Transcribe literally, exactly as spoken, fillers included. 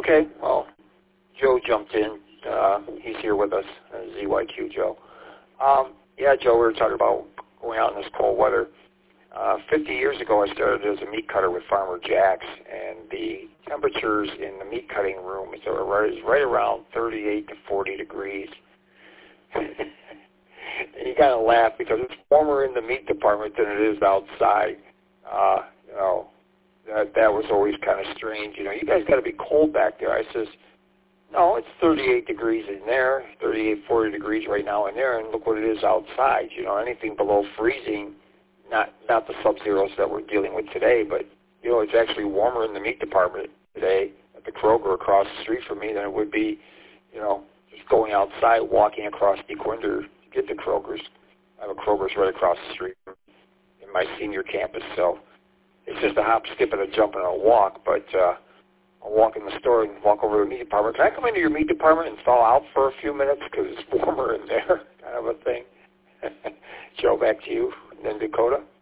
Okay, well, Joe jumped in. Uh, he's here with us, uh, Z Y Q Joe. Um, yeah, Joe, we were talking about going out in this cold weather. Uh, fifty years ago, I started as a meat cutter with Farmer Jack's, and the temperatures in the meat cutting room is right, right around thirty-eight to forty degrees. And you kind of laugh because it's warmer in the meat department than it is outside. Uh, you know, that that was always kind of strange. You know, you guys got to be cold back there. I says, no, it's thirty-eight degrees in there, thirty-eight, forty degrees right now in there, and look what it is outside. You know, anything below freezing, not not the sub-zeros that we're dealing with today, but, you know, it's actually warmer in the meat department today at the Kroger across the street from me than it would be, you know, just going outside, walking across DeQuinder to get to Kroger's. I have a Kroger's right across the street in my senior campus, so it's just a hop, skip, and a jump and a walk, but uh, I'll walk in the store and walk over to the meat department. Can I come into your meat department and thaw out for a few minutes because it's warmer in there, kind of a thing? Joe, back to you, and then Dakota.